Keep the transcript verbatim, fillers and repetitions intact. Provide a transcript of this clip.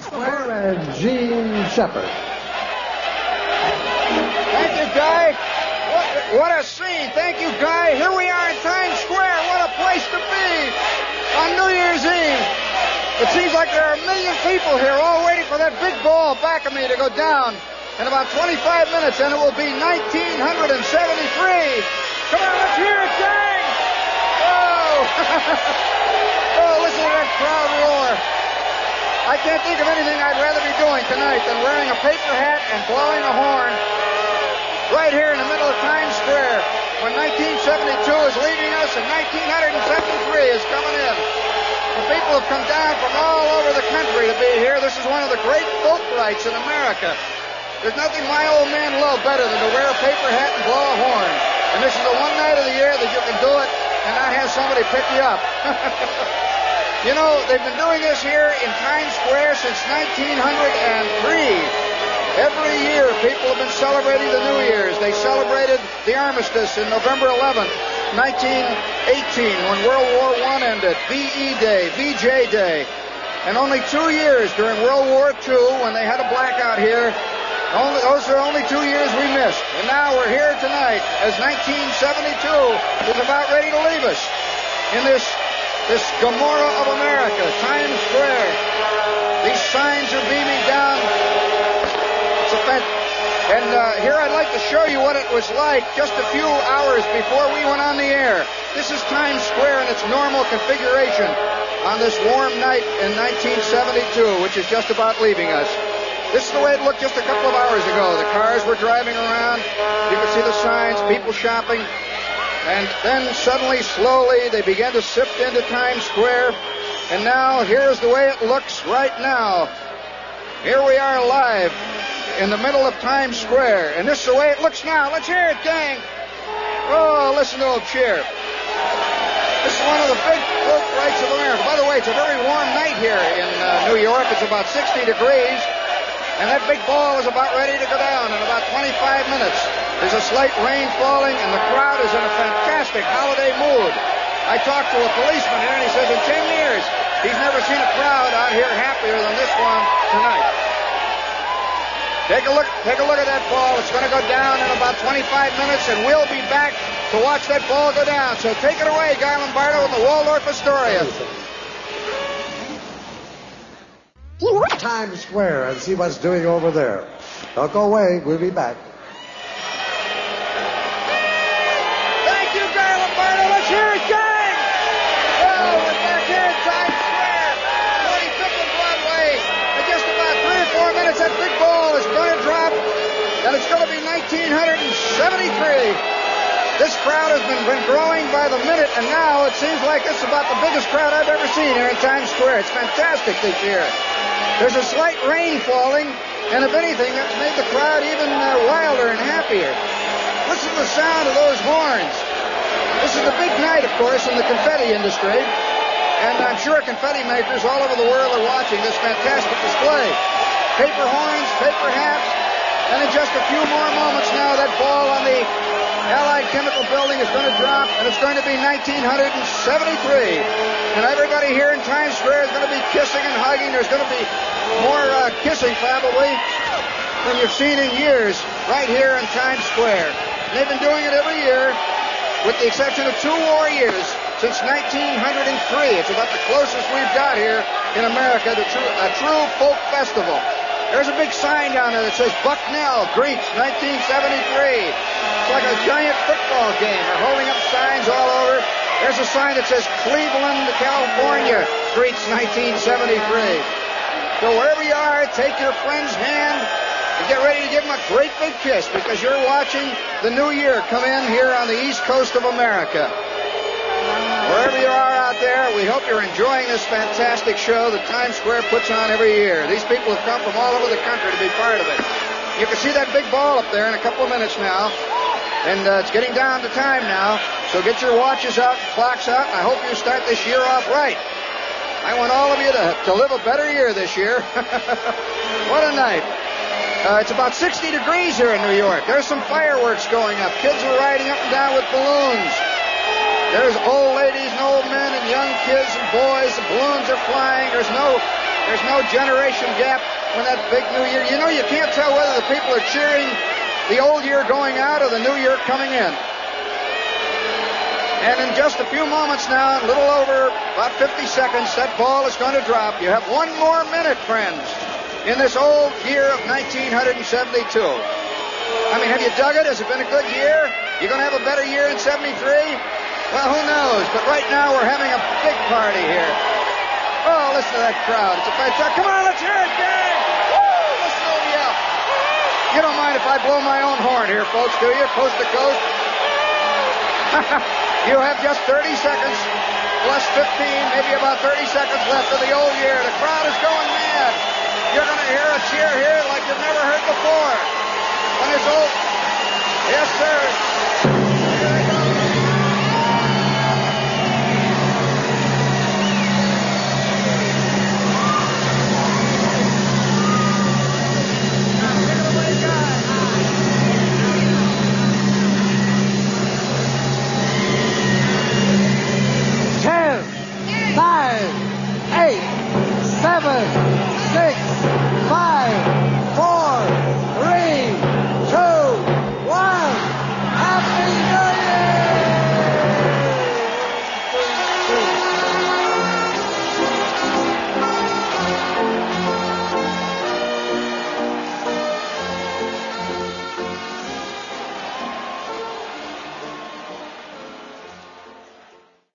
And Gene Shepard. Thank you, Guy. What, what a scene. Thank you, Guy. Here we are in Times Square. What a place to be on New Year's Eve. It seems like there are a million people here all waiting for that big ball back of me to go down in about twenty-five minutes, and it will be nineteen seventy-three. Come on, let's hear it, gang. Oh, oh, listen to that crowd roar. I can't think of anything I'd rather be doing tonight than wearing a paper hat and blowing a horn right here in the middle of Times Square when nineteen seventy-two is leaving us and nineteen seventy-three is coming in. The people have come down from all over the country to be here. This is one of the great folk rights in America. There's nothing my old man loved better than to wear a paper hat and blow a horn. And this is the one night of the year that you can do it and not have somebody pick you up. You know, they've been doing this here in Times Square since nineteen oh three. Every year, people have been celebrating the New Year's. They celebrated the armistice in November eleventh, nineteen eighteen, when World War One ended, V E Day, V J Day. And only two years during World War Two, when they had a blackout here, only, those are only two years we missed. And now we're here tonight as nineteen seventy-two is about ready to leave us in this This Gomorrah of America, Times Square. These signs are beaming down. It's a fact. And uh, here I'd like to show you what it was like just a few hours before we went on the air. This is Times Square in its normal configuration on this warm night in nineteen seventy-two, which is just about leaving us. This is the way it looked just a couple of hours ago. The cars were driving around. You could see the signs, people shopping. And then suddenly, slowly, they began to sift into Times Square. And now, here's the way it looks right now. Here we are live in the middle of Times Square. And this is the way it looks now. Let's hear it, gang. Oh, listen to them cheer. This is one of the big folk rights of America. By the way, it's a very warm night here in uh, New York. It's about sixty degrees. And that big ball is about ready to go down in about twenty-five minutes. There's a slight rain falling, and the crowd is in a fantastic holiday mood. I talked to a policeman here, and he says in ten years, he's never seen a crowd out here happier than this one tonight. Take a look, take a look at that ball. It's going to go down in about twenty-five minutes, and we'll be back to watch that ball go down. So take it away, Guy Lombardo and the Waldorf Astoria. Times Square and see what's doing over there. Don't go away. We'll be back. Thank you, Guy Lombardo. Let's hear it, gang. Oh, we're back here at Times Square, forty-fifth and Broadway. In just about three or four minutes, that big ball is going to drop, and it's going to be nineteen seventy-three. This crowd has been, been growing by the minute, and now it seems like it's about the biggest crowd I've ever seen here in Times Square. It's fantastic this year. There's a slight rain falling, and if anything, that's made the crowd even uh, wilder and happier. Listen to the sound of those horns. This is the big night, of course, in the confetti industry, and I'm sure confetti makers all over the world are watching this fantastic display. Paper horns, paper hats, and in just a few more moments now, that ball on the Allied Chemical Building is going to drop, and it's going to be nineteen seventy-three. And everybody here in Times Square is going to be kissing and hugging. There's going to be more uh, kissing, probably, than you've seen in years right here in Times Square. And they've been doing it every year, with the exception of two war years, since nineteen oh three. It's about the closest we've got here in America to true, a true folk festival. There's a big sign down there that says Bucknell greets nineteen seventy-three. It's like a giant football game. They're holding up signs all over. There's a sign that says Cleveland, California greets nineteen seventy-three. So wherever you are, take your friend's hand and get ready to give him a great big kiss, because you're watching the new year come in here on the East Coast of America. Wherever you are out there, we hope you're enjoying this fantastic show that Times Square puts on every year. These people have come from all over the country to be part of it. You can see that big ball up there in a couple of minutes now. And uh, it's getting down to time now. So get your watches out, clocks out, and I hope you start this year off right. I want all of you to, to live a better year this year. What a night. Uh, it's about sixty degrees here in New York. There's some fireworks going up. Kids are riding up and down with balloons. There's old ladies and old men and young kids and boys. The balloons are flying. There's no There's no generation gap when that big new year. You know, you can't tell whether the people are cheering the old year going out or the new year coming in. And in just a few moments now, a little over about fifty seconds, that ball is going to drop. You have one more minute, friends, in this old year of nineteen seventy-two. I mean, have you dug it? Has it been a good year? You going to have a better year in seventy-three? Well, who knows? But right now we're having a big party here. Oh, listen to that crowd. It's a fantastic. Come on, let's hear it, gang! Woo! Listen to them yell. You don't mind if I blow my own horn here, folks, do you? Coast to coast. You have just thirty seconds, plus fifteen, maybe about thirty seconds left of the old year. The crowd is going